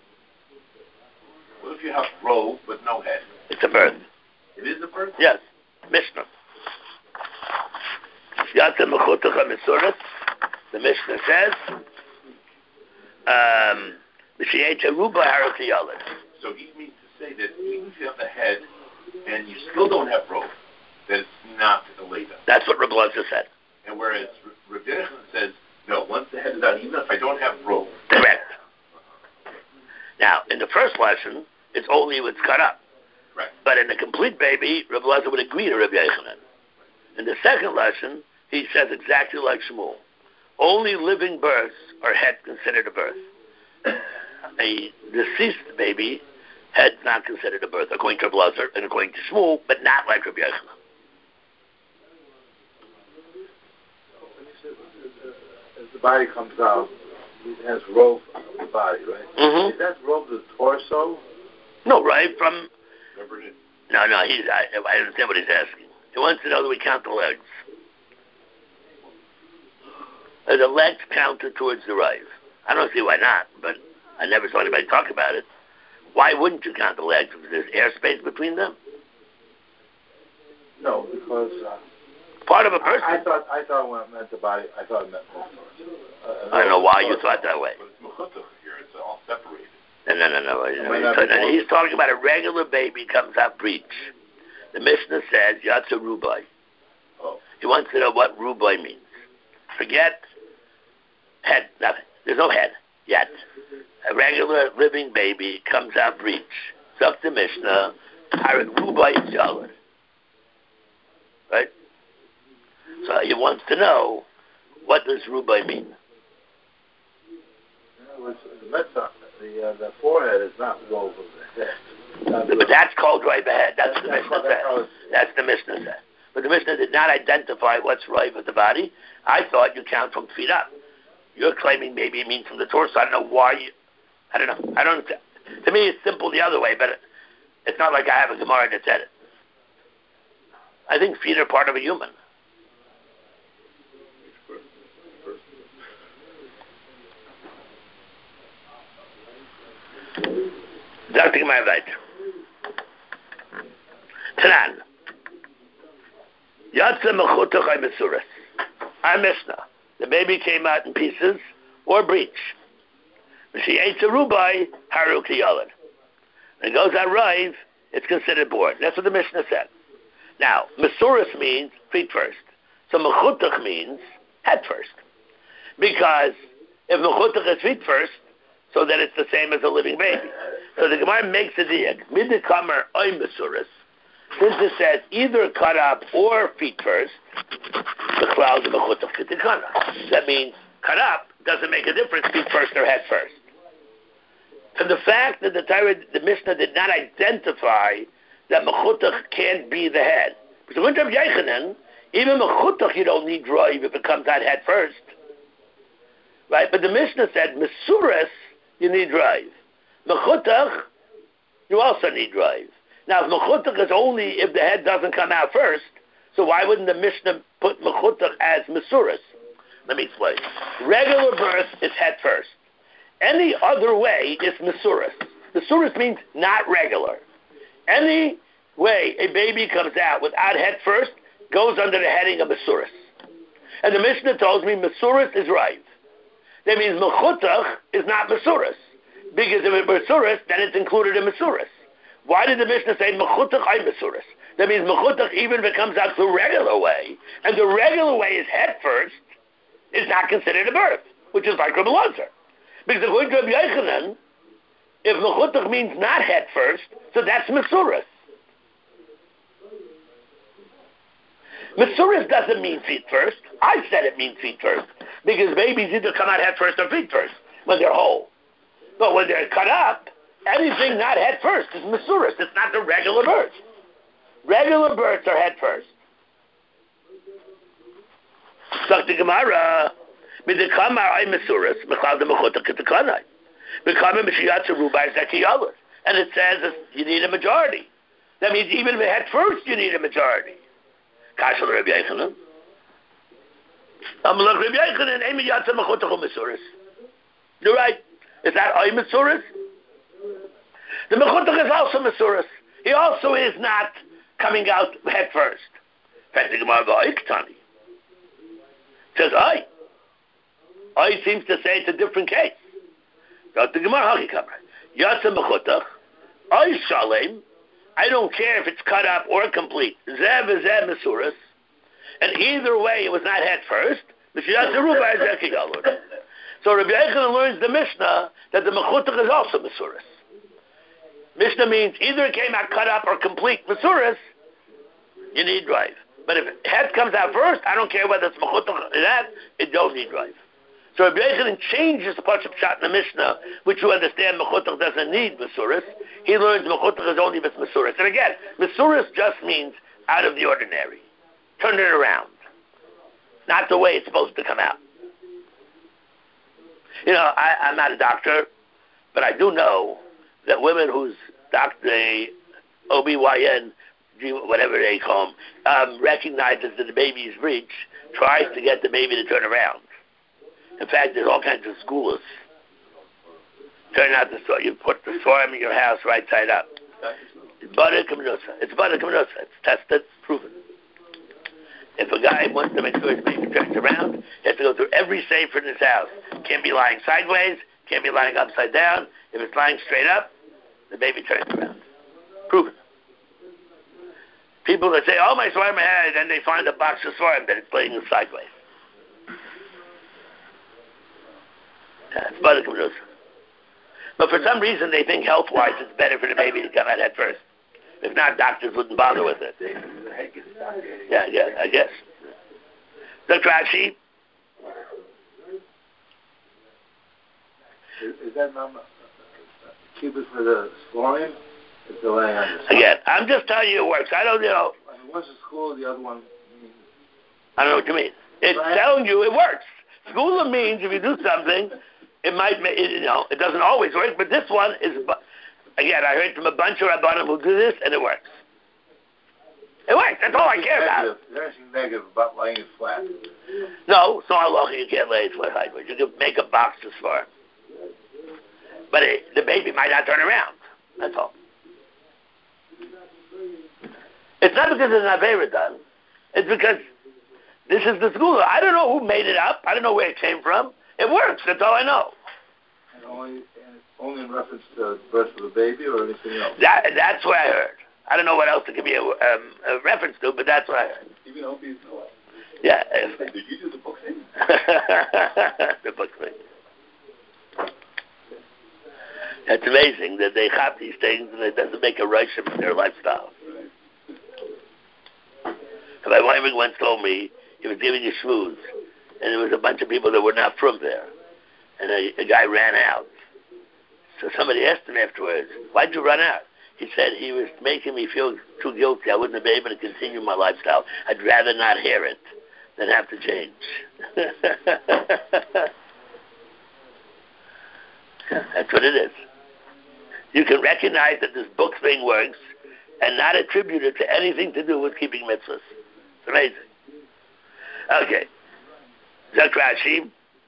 [SPEAKER 2] What if you have rove but no head?
[SPEAKER 1] It's a birth.
[SPEAKER 2] It is a birth?
[SPEAKER 1] Yes. Mishnah. Yatsa Mechutecha Misuras. The Mishnah says, um,
[SPEAKER 2] so he means to say that even if you have the head and you still don't have rove, that it's not a leda.
[SPEAKER 1] That's what Reb Elazar said.
[SPEAKER 2] And whereas Reb Yochanan says, no, once the head is out, even if I don't have rove.
[SPEAKER 1] Correct. Now, in the first lesson, it's only what's cut up.
[SPEAKER 2] Right.
[SPEAKER 1] But in the complete baby, Reb Elazar would agree to Reb Yochanan. In the second lesson, he says exactly like Shmuel. Only living births are head considered a birth. A deceased baby, head not considered a birth, according to Reb Elazar and according to Shmuel, but not like Reb Yochanan.
[SPEAKER 3] As the body comes out, it has rope on the body, right?
[SPEAKER 1] Mm-hmm.
[SPEAKER 3] Is that rope the torso?
[SPEAKER 1] No, right? From
[SPEAKER 2] Remember it?
[SPEAKER 1] no, no. He's I, I understand what he's asking. He wants to know that we count the legs. Are the legs counted towards the right? I don't see why not, but I never saw anybody talk about it. Why wouldn't you count the legs if there's airspace between them?
[SPEAKER 3] No, because uh,
[SPEAKER 1] part of a person.
[SPEAKER 3] I, I thought I thought when it meant the body, I thought it meant both torso. Uh,
[SPEAKER 1] I don't know why you thought that way.
[SPEAKER 2] But it's mechuta here; it's all separated.
[SPEAKER 1] No, no, no, no. no. He's talking about a regular baby comes out breech. The Mishnah says Yatsa Rubai.
[SPEAKER 2] Oh.
[SPEAKER 1] He wants to know what Rubai means. Forget head, nothing. There's no head yet. A regular living baby comes out breech. It's up to Mishnah. Rubai Shalit. Right? So he wants to know, what does Rubai mean?
[SPEAKER 3] The, the, the, uh, the forehead is not woven with the head. That's
[SPEAKER 1] but that's called right head. That's, that's the Mishnah said. That's the Mishnah said. But the Mishnah did not identify what's right with the body. I thought you count from feet up. You're claiming maybe it means from the torso. I don't know why you... I don't know. I don't... To me, it's simple the other way, but it, it's not like I have a Gemara that said it. I think feet are part of a human. Doctor Gemara right. Tanan. Yatsa Mechuta Chay Mesuras. Our Mishnah. The baby came out in pieces or breech. When she ate a rubai, haru kiyalad. When it goes out rive, it's considered born. That's what the Mishnah said. Now, Mesuras means feet first. So Mechutach means head first. Because if Mechutach is feet first, so then it's the same as a living baby. So the Gemara makes a diak. Midikamer oy Mesuras. Since it says either cut up or feet first, the clouds of Mechutach Kitikana. That means cut up doesn't make a difference, feet first or head first. From the fact that the Torah, the Mishnah did not identify that Mechutach can't be the head. Because according to Yochanan, even Mechutach you don't need drive if it comes out head first. Right? But the Mishnah said, Mesuras, you need drive. Mechutach, you also need drive. Now, if Mechutach is only if the head doesn't come out first, so why wouldn't the Mishnah put Mechutach as Mesuras? Let me explain. Regular birth is head first. Any other way is Mesuras. Mesuras means not regular. Any way a baby comes out without head first goes under the heading of Mesuras. And the Mishnah tells me Mesuras is right. That means Mechutach is not Mesuras. Because if it's Mesuras, then it's included in Mesuras. Why did the Mishnah say Mechutach ay Mesuras? That means mechutach, even if it comes out the regular way, and the regular way is head first, is not considered a birth, which is like Rabbi Elazar. Because according to Rabbi Yochanan, if mechutach means not head first, so that's mesuras. Mesuras doesn't mean feet first. I said it means feet first, because babies either come out head first or feet first when they're whole. But when they're cut up, anything not head first is mesuras. It's not the regular birth. Regular births are head first. So the Gemara, midkamar ay mesuras, mechal de mechutach ketakanai, midkamar mishiyatzu rubai zekiyalut, and it says you need a majority. That means even if it head first, you need a majority. Kashal Rabbi Yochanan. Amalach Rabbi Yochanan, ay miyatzu mechutach u'mesuras. You're right. Is that ay mesuras? The mechutach is also mesuras. He also is not coming out head first. In fact, the Gemara v'oiktani says ay. Ay seems to say it's a different case. Got the Gemara hakikamer. Yatsa mechutach ay shalem. I don't care if it's cut up or complete. Zeh v'zeh mesuras. And either way, it was not head first. So Rabbi Yochanan learns the Mishnah that the mechutach is also mesuras. Mishnah means either it came out cut up or complete mesuras, you need drive. But if head comes out first, I don't care whether it's mechutach or that, it don't need drive. So Rabbi Yochanan changes the Pashup Pshat in the Mishnah, which you understand mechutach doesn't need mesuras. He learns mechutach is only if it's mesuras. And again, mesuras just means out of the ordinary. Turn it around. Not the way it's supposed to come out. You know, I, I'm not a doctor, but I do know that women whose doctor, O B Y N, whatever they call them, um, recognizes that the baby is breech, tries to get the baby to turn around. In fact, there's all kinds of schools. Turn out the store. You put the storm in your house right side up. It's butter kamenusa. It's butter kamenusa. It's tested, proven. If a guy wants to make sure his baby turns around, he has to go through every safer in his house. Can't be lying sideways. Can't be lying upside down. If it's lying straight up, the baby turns around. Proven. People that say, oh, my swarm head, and they find a box of swarm that it's laying sideways. Yeah, it's butter kamenusa. But for some reason, they think health-wise it's better for the baby to come out head first. If not, doctors wouldn't bother with it. Yeah, yeah, I guess. Doctor Rashi?
[SPEAKER 3] Is, is that number keep it for the scoring? Is the way I understand?
[SPEAKER 1] Again, I'm just telling you it works. I don't, you know.
[SPEAKER 3] I mean, one's a school, the other one means...
[SPEAKER 1] I don't know what you mean. It's right. Telling you it works. Schooler means if you do something, it might, you know, it doesn't always work, but this one is, again, I heard from a bunch of Rabbanim who do this, and it works. It works. That's all I care
[SPEAKER 3] negative.
[SPEAKER 1] about.
[SPEAKER 3] There's anything negative about laying it flat.
[SPEAKER 1] No, it's not halacha. You can't lay it flat sideways. You can make a box as far. But it, the baby might not turn around. That's all. It's not because it's not very done. It's because this is the school. I don't know who made it up. I don't know where it came from. It works. That's all I know.
[SPEAKER 3] And only, and only in reference to the birth of the baby or anything else?
[SPEAKER 1] That, that's what I heard. I don't know what else it could be a, um, a reference to, but that's what I heard.
[SPEAKER 2] Even O B's no.
[SPEAKER 1] Yeah.
[SPEAKER 2] Did you do the book thing?
[SPEAKER 1] The book thing. It's amazing that they have these things and it doesn't make a rush in their lifestyle. My wife once told me he was giving a schmooze, and there was a bunch of people that were not from there, and a, a guy ran out. So somebody asked him afterwards, why'd you run out? He said he was making me feel too guilty. I wouldn't be able to continue my lifestyle. I'd rather not hear it than have to change. That's what it is. You can recognize that this book thing works and not attribute it to anything to do with keeping mitzvahs. It's amazing. Okay. Zak Rashi.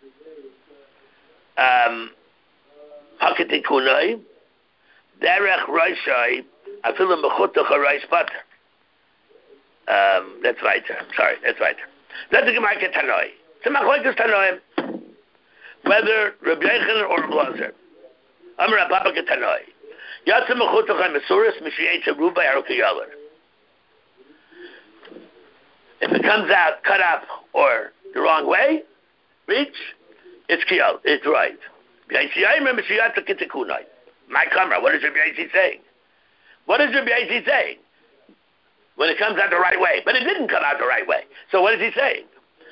[SPEAKER 1] Um, Hakatikunai. Derech Roshai. Afilu Mechutach Rosh Pater. Um, that's right. Sorry, that's right. That's the Gemara Tanoi. So Machlokes Tanoi. Whether Rabbi Yochanan or Rabbi Elazar. Amar Papa Tanoi. Yatsa Mechutach Mesuras Mishiyetza Rubai Arukayalar. If it comes out cut up or the wrong way, reach, it's kiyal, it's right. My camera, what is Rabbi Yaisi saying? What is Rabbi Yaisi saying? When it comes out the right way. But it didn't come out the right way. So what is he saying?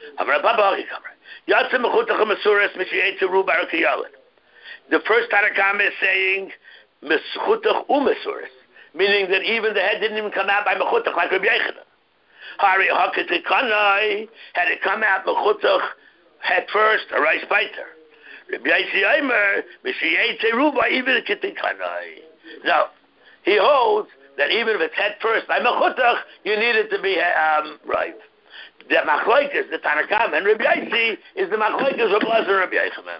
[SPEAKER 1] The first Tanakam is saying Meschutach u'Mesuris, meaning that even the head didn't even come out by Mechutach like Rabbi Yechanan. Hari Haketikanai, had it come out Mechutach head first, a rice biter. Rabbi Yaisi Aimer, Mishiyete Ruba, even Ketikanai. Now, he holds that even if it's head first by Mechutach, you need it to be um, right. The Machloikas, the Tanakam, and Rabbi Yaisi is the Machloikas of Blazer Rabbi Yechanan.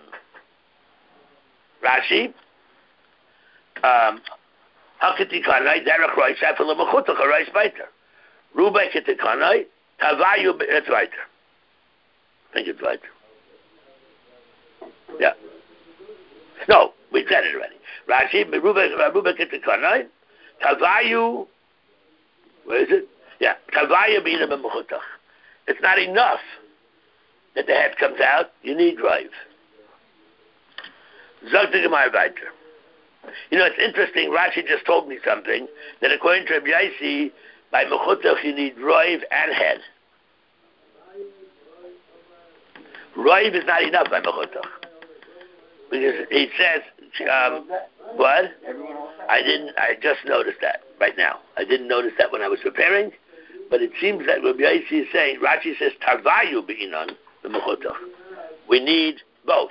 [SPEAKER 1] Rashi, um, Haketikanai, Derech Rice, Afil Mechutach, a rice biter. Ruba Ketikanai, Tavayu, it's right. I think it's right. Yeah. No, we said it already. Rashi, Ruba, Ruba Ketikanai, Tavayu, where is it? Yeah, Tavayu Bina Mechutach. It's not enough that the head comes out. You need drive. Zog the Gemara weiter. You know, it's interesting. Rashi just told me something that according to Rabbi Yaisi, by Mechutach you need drive and head. Drive is not enough by Mechutach because he says, um, what? I didn't. I just noticed that right now. I didn't notice that when I was preparing. But it seems that Rabbi Yaisi is saying, Rashi says, Tarvayu b'inan, the Mechutach. We need both.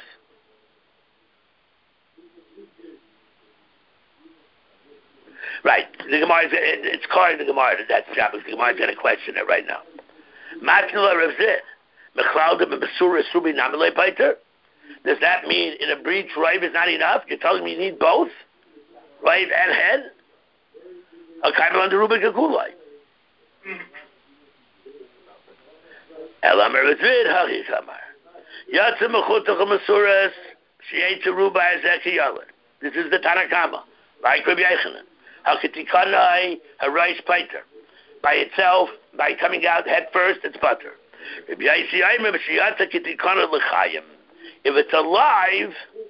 [SPEAKER 1] Right. The Gemara is, it, it's calling the Gemara, that's Shabbos. The Gemara is going to question it right now. Matnula Rav Zid, Mechlaudim B'Besura Subi Namile Paiter. Does that mean in a breach, Rive is not enough? You're telling me you need both? Rive and head? Al-Kaimel under Ruben Kakulai. Elamar Rizvid Hachi Samar. Yatzim Mechutach Masuras Sheetz Ruba Ezeki Yalin. This is the Tanakama, like Rabbi Yechanan. Haketikanai Harais Paiter. By itself, by coming out head first, it's butter. Rabbi Yaisi Aimer B'Shiyatza Ketikana L'Chayim. If it's alive,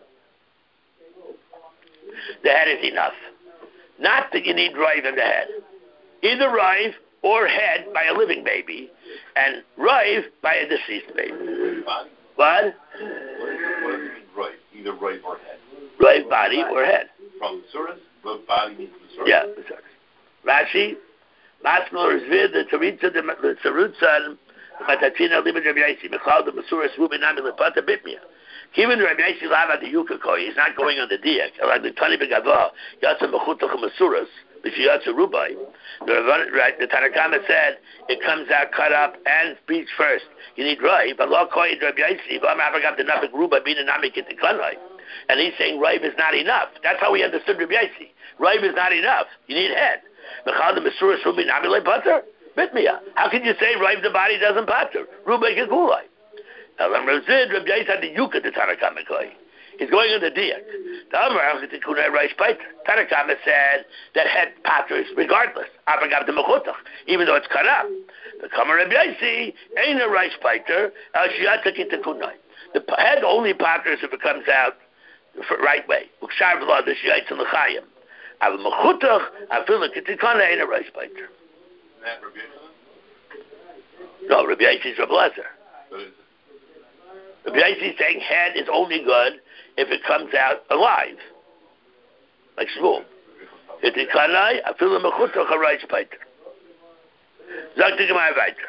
[SPEAKER 1] the head is enough. Not that you need rive in the head. Either rive or head by a living baby, and rive by a deceased baby.
[SPEAKER 2] Body?
[SPEAKER 1] What?
[SPEAKER 2] What, is, what does it mean rive? Either rive or head?
[SPEAKER 1] Rive body or head.
[SPEAKER 2] From Suras, the body means Suras.
[SPEAKER 1] Yeah, Suras. Rashi, Masmul Rizvid, the Taritza, the Tzarutza, Matatina, Libid Rabbi Yaisi, Mechal, the Masuras, Rubinami, Lepata, Bitmia. Even Rabbi Yaisi Lava, the Yukakoi, he's not going on the Diak. Like the Tani Begava, Yatsa Mechutach Masuras, B'Shiyatsa Rubai. The, right, the Tanakama said it comes out cut up and beach first. You need rive, but Law Koi Rabbi Yaisi, V'Amavagam the Nafik Ruba, Bina Nami Kitikanai. And he's saying rive is not enough. That's how we understood Rabbi Yaisi. Rive is not enough. You need head. Mechal the Masuras Rubi Nami Le Butter? Bitmiya. How can you say rive the body doesn't butter? Ruba Kikulai. Elam Razid, Rabbi Yaisi had the Yuka to Tanakama Koi. He's going on the diak. The Amar Rice Paiter. Tanakama said that head patters regardless. Abagab the Mechutach, even though it's cut up. The Kamar Rabbi Yaisi ain't a rice paiter. El Shiata Kitakunai. The head only patters if it comes out the right way. Ukshav V'la the Shiatz and L'Chayim. Av Mechutach, I feel like Kitikana ain't a rice paiter.
[SPEAKER 2] Isn't that Rabbi Yaisi?
[SPEAKER 1] No, Rabbi Yaisi is Rabbi Lezer. Rabbi Yaisi is saying head is only good if it comes out alive, like Shmuel. Kitikanai, I feel the Mechutach a rice paiter. Zag the Gemara weiter.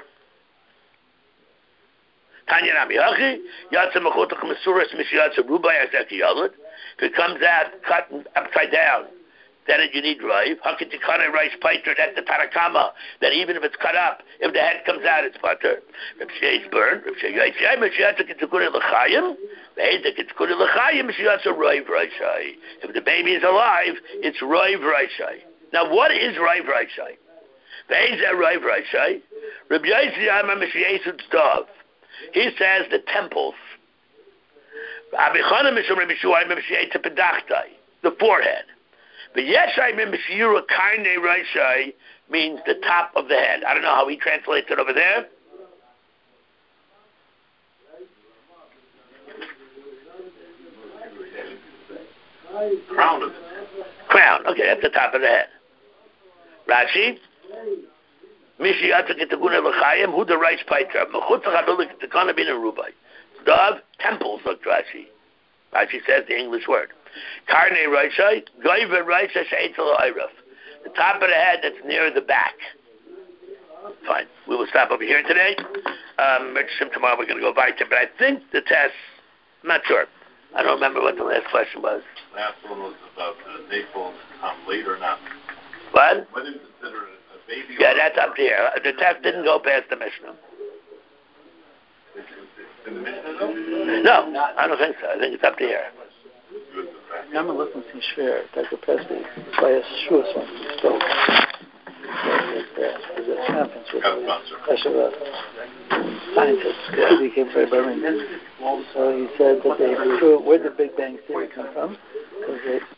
[SPEAKER 1] Tanya Nami Hachi, Yatsa Mechutach Mesuras Mishiyatsa Rubai Azeki Yalad. If it comes out cut upside down, then you need rive. Hakitikana rice paiter, that's the Tarakama, that even if it's cut up, if the head comes out, it's butter. If she's burned, if she's Yaitiyai, Mishiyatsa Kitikuna L'Chayim, if the baby is alive, it's Rive Raishai. Now, what is Rive Raishai? Rive Raishai. Rabbi Yaisi Dov. He says the temples. The forehead. Means the top of the head. I don't know how he translates it over there.
[SPEAKER 2] crown of the head.
[SPEAKER 1] Crown. Okay, at the top of the head. Rashi. Mishi Yatzak Etakuna L'Chayim, who the rice paiter? Mechutz L'Chabelik Tekana Bin Rubai. Dov, temples, look, Rashi. Rashi says the English word. Karne Raishai, Goiva Raishai She'etzel Oiraf. The top of the head that's near the back. Fine. We will stop over here today. Um, tomorrow we're going to go back to, but I think the test, I'm not sure. I don't remember what the last question was.
[SPEAKER 2] Last one was about the nipple come late or not.
[SPEAKER 1] What?
[SPEAKER 2] Whether you consider it a baby
[SPEAKER 1] yeah,
[SPEAKER 2] or
[SPEAKER 1] that's up to here. The test didn't go past the Mishnah.
[SPEAKER 2] In the Mishnah?
[SPEAKER 1] No, I don't think so. I think it's up to here.
[SPEAKER 4] I'm going to listen to Shver, Doctor Pesky, by a Shuas one. So, there's a conference with a special scientist. He came from Berlin. So he said that they, where did Big Bang Theory come from? Because they